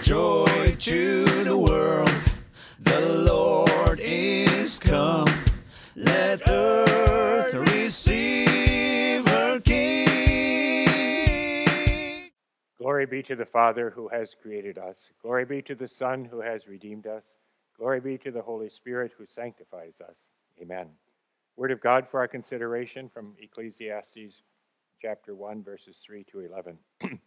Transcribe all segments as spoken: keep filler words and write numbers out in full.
Joy to the world, the Lord is come. Let earth receive her King. Glory be to the Father who has created us. Glory be to the Son who has redeemed us. Glory be to the Holy Spirit who sanctifies us. Amen. Word of God for our consideration from Ecclesiastes chapter one, verses three to eleven.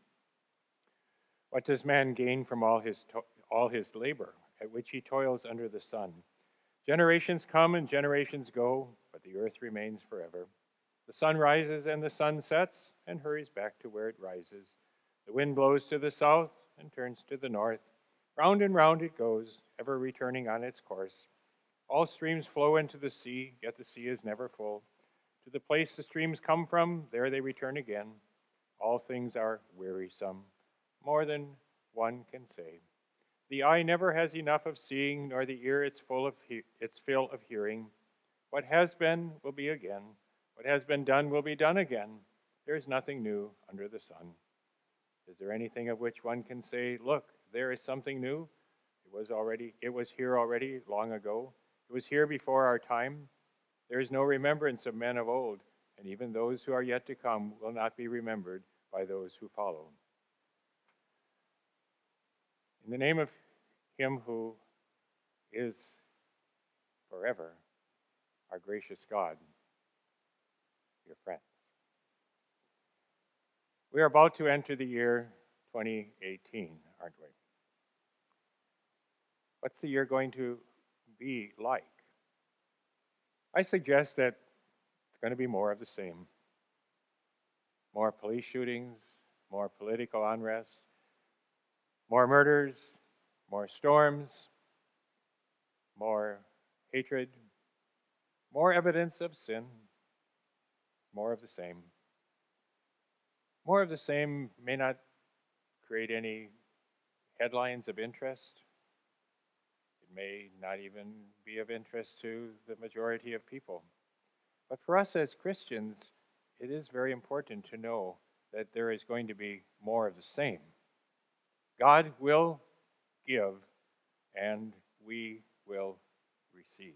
What does man gain from all his to- all his labor, at which he toils under the sun? Generations come and generations go, but the earth remains forever. The sun rises and the sun sets and hurries back to where it rises. The wind blows to the south and turns to the north. Round and round it goes, ever returning on its course. All streams flow into the sea, yet the sea is never full. To the place the streams come from, there they return again. All things are wearisome, more than one can say. The eye never has enough of seeing, nor the ear its full of he- its fill of hearing. What has been will be again. What has been done will be done again. There is nothing new under the sun. Is there anything of which one can say, look, there is something new? It was already, it was here already long ago. It was here before our time. There is no remembrance of men of old, and even those who are yet to come will not be remembered by those who follow. In the name of him who is forever, our gracious God, your friends. We are about to enter the year twenty eighteen, aren't we? What's the year going to be like? I suggest that it's going to be more of the same. More police shootings, more political unrest, more murders, more storms, more hatred, more evidence of sin, more of the same. More of the same may not create any headlines of interest. It may not even be of interest to the majority of people. But for us as Christians, it is very important to know that there is going to be more of the same. God will give, and we will receive.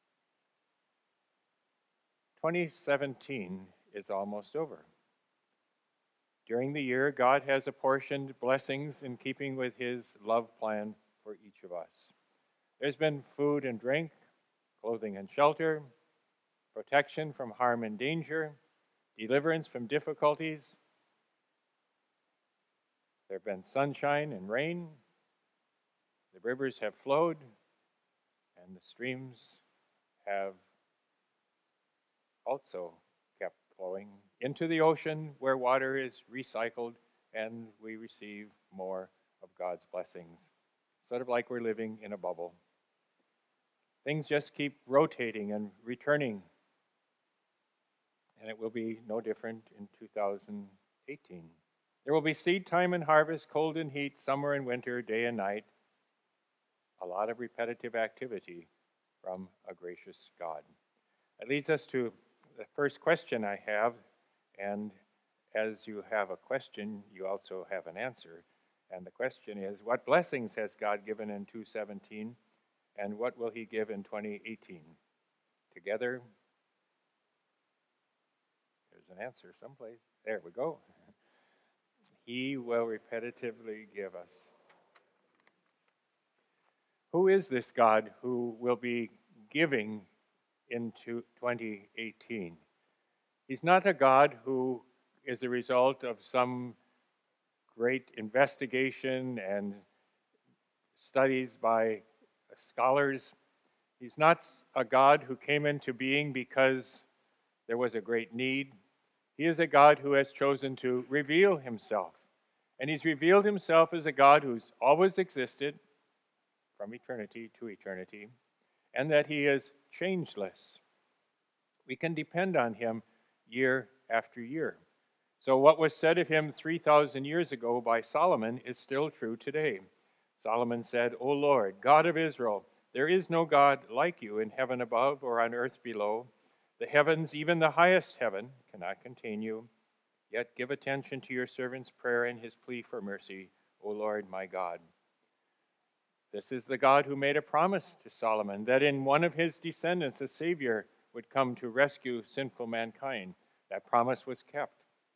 twenty seventeen is almost over. During the year, God has apportioned blessings in keeping with his love plan for each of us. There's been food and drink, clothing and shelter, protection from harm and danger, deliverance from difficulties. There have been sunshine and rain. The rivers have flowed, and the streams have also kept flowing into the ocean where water is recycled and we receive more of God's blessings. Sort of like we're living in a bubble. Things just keep rotating and returning, and it will be no different in two thousand eighteen. There will be seed time and harvest, cold and heat, summer and winter, day and night. A lot of repetitive activity from a gracious God. That leads us to the first question I have, and as you have a question, you also have an answer. And the question is, what blessings has God given in two seventeen, and what will he give in twenty eighteen? Together, there's an answer someplace. There we go. He will repetitively give us. Who is this God who will be giving into twenty eighteen? He's not a God who is a result of some great investigation and studies by scholars. He's not a God who came into being because there was a great need. He is a God who has chosen to reveal himself. And he's revealed himself as a God who's always existed from eternity to eternity, and that he is changeless. We can depend on him year after year. So what was said of him three thousand years ago by Solomon is still true today. Solomon said, O Lord, God of Israel, there is no God like you in heaven above or on earth below. The heavens, even the highest heaven, cannot contain you. Yet give attention to your servant's prayer and his plea for mercy, O Lord my God. This is the God who made a promise to Solomon that in one of his descendants a Savior would come to rescue sinful mankind. That promise was kept.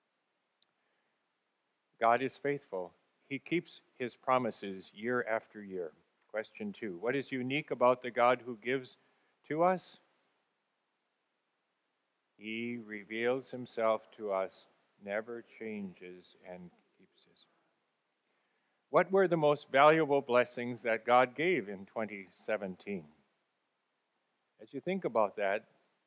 God is faithful. He keeps his promises year after year. Question two, what is unique about the God who gives to us? He reveals himself to us, never changes, and keeps his. What were the most valuable blessings that God gave in twenty seventeen? As you think about that,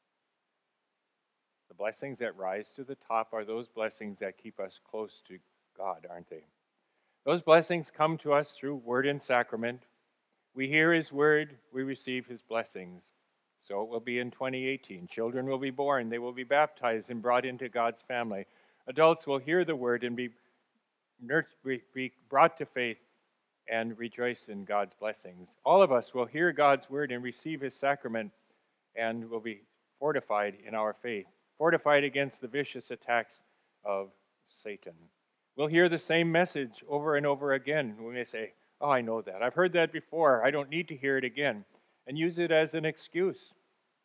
the blessings that rise to the top are those blessings that keep us close to God, aren't they? Those blessings come to us through word and sacrament. We hear his word, we receive his blessings. So it will be in twenty eighteen. Children will be born, they will be baptized and brought into God's family. Adults will hear the word and be, be brought to faith and rejoice in God's blessings. All of us will hear God's word and receive his sacrament and will be fortified in our faith, fortified against the vicious attacks of Satan. We'll hear the same message over and over again. We may say, oh, I know that. I've heard that before. I don't need to hear it again. And use it as an excuse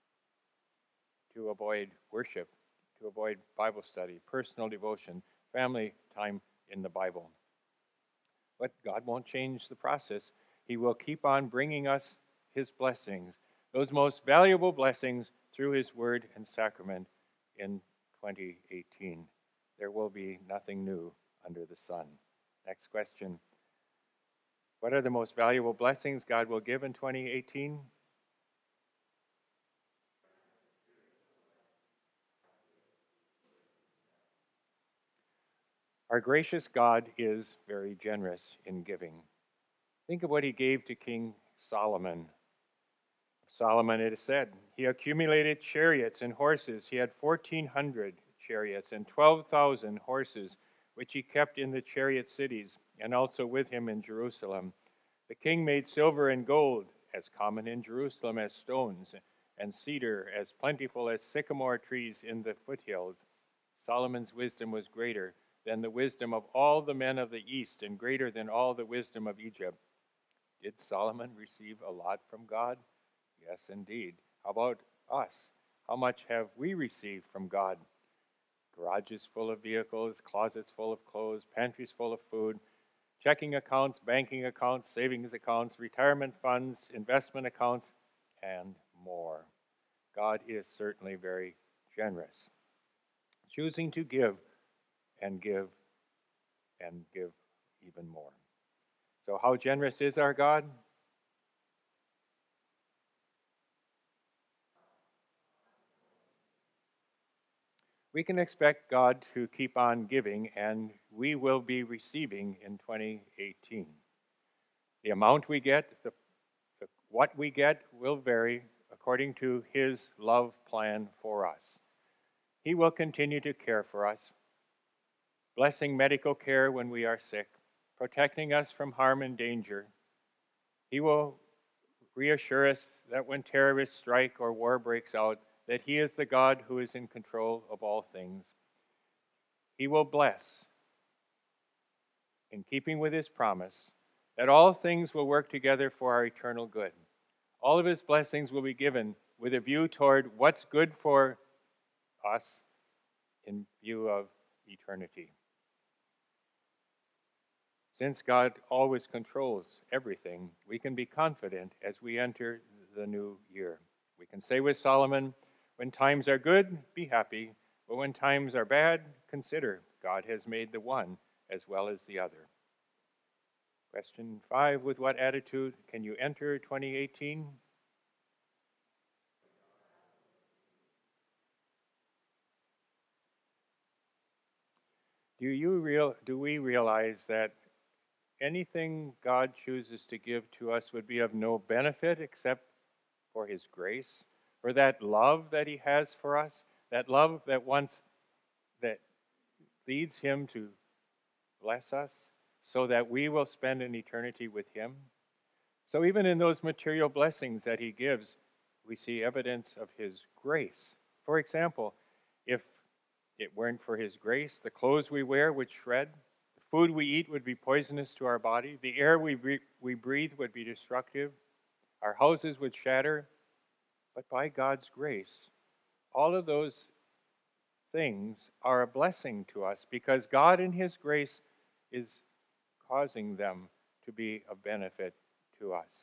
to avoid worship, to avoid Bible study, personal devotion, family time in the Bible. But God won't change the process. He will keep on bringing us his blessings, those most valuable blessings through his word and sacrament in twenty eighteen. There will be nothing new under the sun. Next question. What are the most valuable blessings God will give in twenty eighteen? Our gracious God is very generous in giving. Think of what he gave to King Solomon. Solomon, it is said, he accumulated chariots and horses. He had fourteen hundred chariots and twelve thousand horses, which he kept in the chariot cities and also with him in Jerusalem. The king made silver and gold as common in Jerusalem as stones, and cedar as plentiful as sycamore trees in the foothills. Solomon's wisdom was greater than the wisdom of all the men of the east, and greater than all the wisdom of Egypt. Did Solomon receive a lot from God? Yes, indeed. How about us? How much have we received from God? Garages full of vehicles, closets full of clothes, pantries full of food, checking accounts, banking accounts, savings accounts, retirement funds, investment accounts, and more. God is certainly very generous, choosing to give and give and give even more. So how generous is our God? We can expect God to keep on giving, and we will be receiving in twenty eighteen. The amount we get, the, the, what we get will vary according to his love plan for us. He will continue to care for us, blessing medical care when we are sick, protecting us from harm and danger. He will reassure us that when terrorists strike or war breaks out, that he is the God who is in control of all things. He will bless, in keeping with his promise, that all things will work together for our eternal good. All of his blessings will be given with a view toward what's good for us in view of eternity. Since God always controls everything, we can be confident as we enter the new year. We can say with Solomon, when times are good, be happy, but when times are bad, consider God has made the one as well as the other. Question five, with what attitude can you enter twenty eighteen? Do you real do we realize that anything God chooses to give to us would be of no benefit except for his grace, for that love that he has for us, that love that wants that leads him to bless us so that we will spend an eternity with him? So even in those material blessings that he gives, we see evidence of his grace. For example, if it weren't for his grace, the clothes we wear would shred, the food we eat would be poisonous to our body. The air we, bre- we breathe would be destructive. Our houses would shatter. But by God's grace, all of those things are a blessing to us because God in His grace is causing them to be of benefit to us.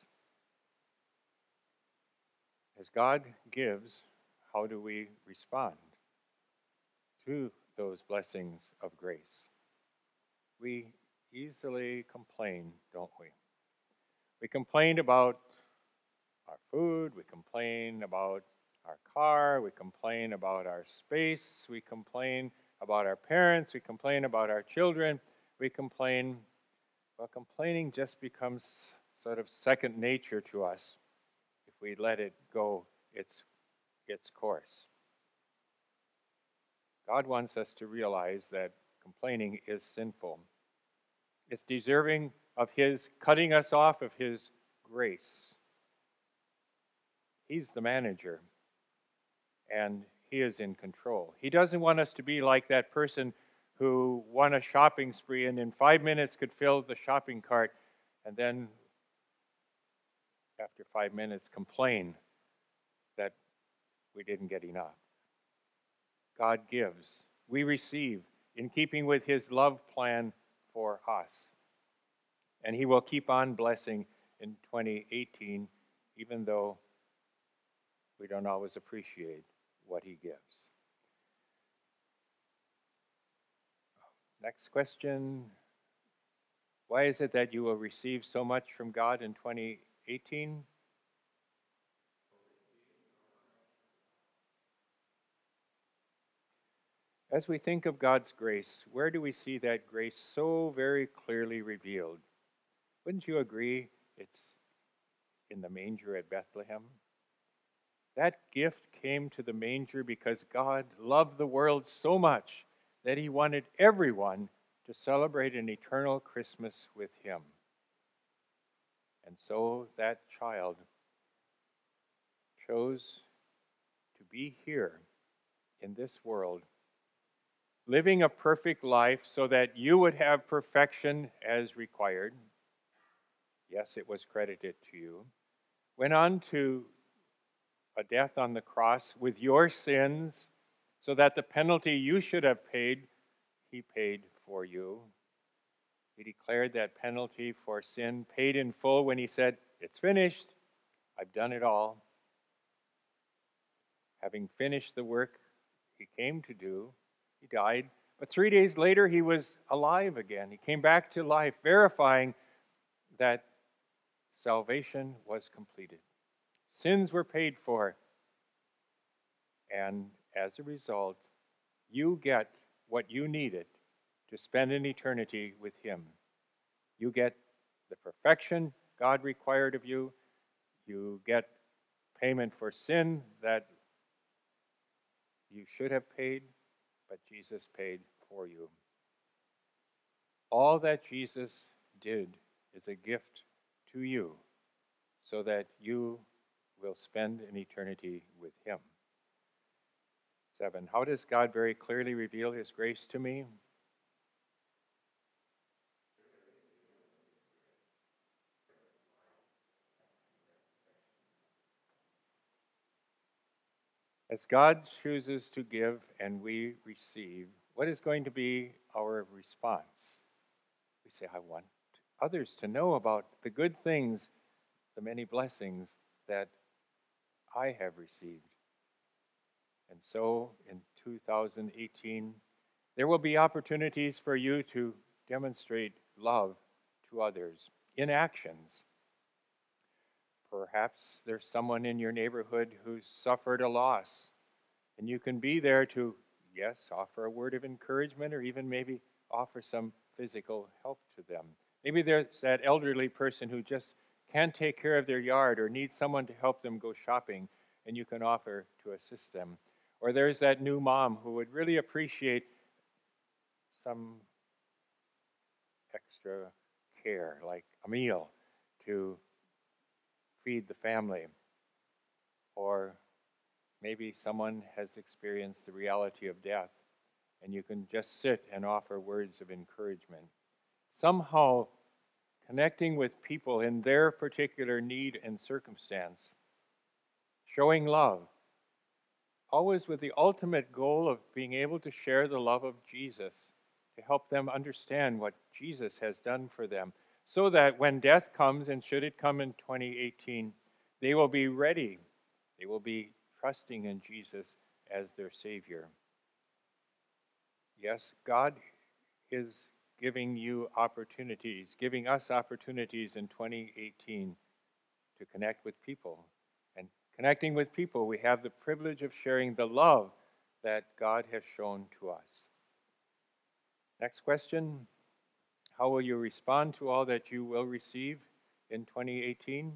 As God gives, how do we respond to those blessings of grace? We easily complain, don't we? We complain about our food, we complain about our car, we complain about our space, we complain about our parents, we complain about our children, we complain. Well, complaining just becomes sort of second nature to us if we let it go its, its course. God wants us to realize that complaining is sinful. It's deserving of His cutting us off of His grace. He's the manager, and He is in control. He doesn't want us to be like that person who won a shopping spree and in five minutes could fill the shopping cart and then after five minutes complain that we didn't get enough. God gives. We receive in keeping with His love plan for us. And He will keep on blessing in twenty eighteen, even though we don't always appreciate what He gives. Next question. Why is it that you will receive so much from God in twenty eighteen? As we think of God's grace, where do we see that grace so very clearly revealed? Wouldn't you agree it's in the manger at Bethlehem? That gift came to the manger because God loved the world so much that He wanted everyone to celebrate an eternal Christmas with Him. And so that child chose to be here in this world, living a perfect life so that you would have perfection as required. Yes, it was credited to you. Went on to a death on the cross with your sins so that the penalty you should have paid, He paid for you. He declared that penalty for sin paid in full when He said, "It's finished. I've done it all." Having finished the work He came to do, He died. But three days later, He was alive again. He came back to life, verifying that salvation was completed. Sins were paid for. And as a result, you get what you needed to spend an eternity with Him. You get the perfection God required of you. You get payment for sin that you should have paid, but Jesus paid for you. All that Jesus did is a gift to you so that you will spend an eternity with Him. Seven, how does God very clearly reveal His grace to me? As God chooses to give and we receive, what is going to be our response? We say, I want others to know about the good things, the many blessings that I have received. And so in two thousand eighteen, there will be opportunities for you to demonstrate love to others in actions. Perhaps there's someone in your neighborhood who's suffered a loss, and you can be there to, yes, offer a word of encouragement or even maybe offer some physical help to them. Maybe there's that elderly person who just can't take care of their yard or needs someone to help them go shopping, and you can offer to assist them. Or there's that new mom who would really appreciate some extra care, like a meal to feed the family. Or maybe someone has experienced the reality of death, and you can just sit and offer words of encouragement. somehow connecting with people in their particular need and circumstance, showing love, always with the ultimate goal of being able to share the love of Jesus, to help them understand what Jesus has done for them, so that when death comes, and should it come in twenty eighteen, they will be ready. They will be trusting in Jesus as their Savior. Yes, God is giving you opportunities, giving us opportunities in twenty eighteen to connect with people. And connecting with people, we have the privilege of sharing the love that God has shown to us. Next question: how will you respond to all that you will receive in twenty eighteen?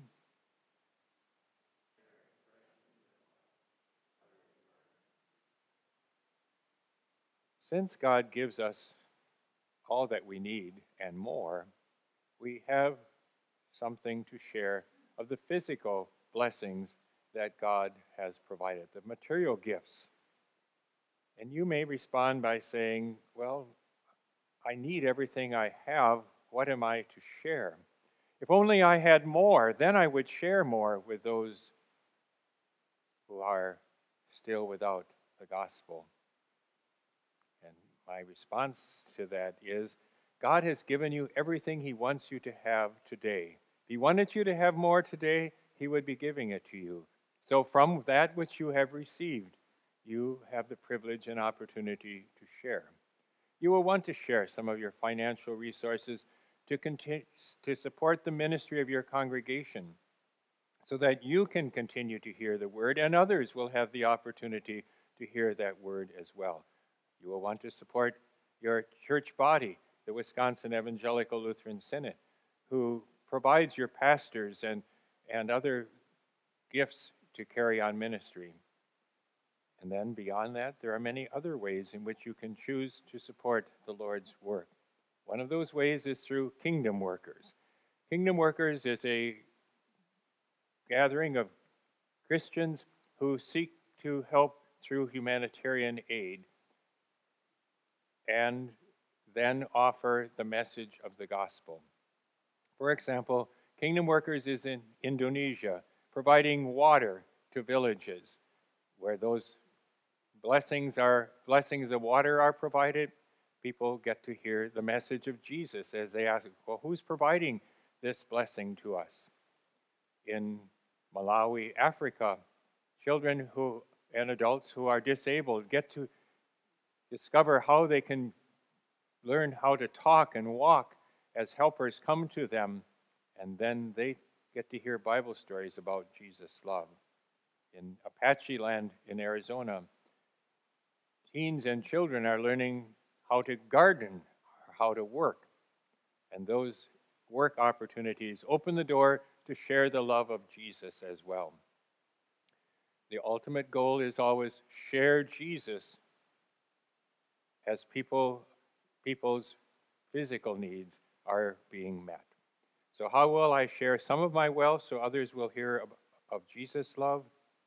Since God gives us all that we need and more, we have something to share of the physical blessings that God has provided, the material gifts. And you may respond by saying, well, I need everything I have. What am I to share? If only I had more, then I would share more with those who are still without the gospel. And my response to that is, God has given you everything He wants you to have today. If He wanted you to have more today, He would be giving it to you. So from that which you have received, you have the privilege and opportunity to share. You will want to share some of your financial resources to continue to support the ministry of your congregation, so that you can continue to hear the word, and others will have the opportunity to hear that word as well. You will want to support your church body, the Wisconsin Evangelical Lutheran Synod, who provides your pastors and, and other gifts to carry on ministry. And then beyond that, there are many other ways in which you can choose to support the Lord's work. One of those ways is through Kingdom Workers. Kingdom Workers is a gathering of Christians who seek to help through humanitarian aid and then offer the message of the gospel. For example, Kingdom Workers is in Indonesia, providing water to villages where those blessings are blessings of water are provided. People get to hear the message of Jesus as they ask, well, who's providing this blessing to us? In Malawi, Africa, children who and adults who are disabled get to discover how they can learn how to talk and walk as helpers come to them, and then they get to hear Bible stories about Jesus' love. In Apache land in Arizona, teens and children are learning how to garden, or how to work, and those work opportunities open the door to share the love of Jesus as well. The ultimate goal is always share Jesus as people, people's physical needs are being met. So how will I share some of my wealth so others will hear of, of Jesus' love?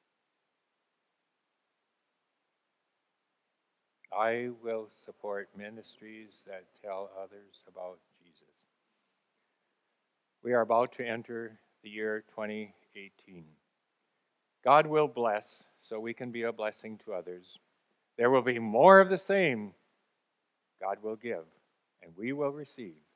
I will support ministries that tell others about Jesus. We are about to enter the year twenty eighteen. God will bless so we can be a blessing to others. There will be more of the same. God will give, and we will receive.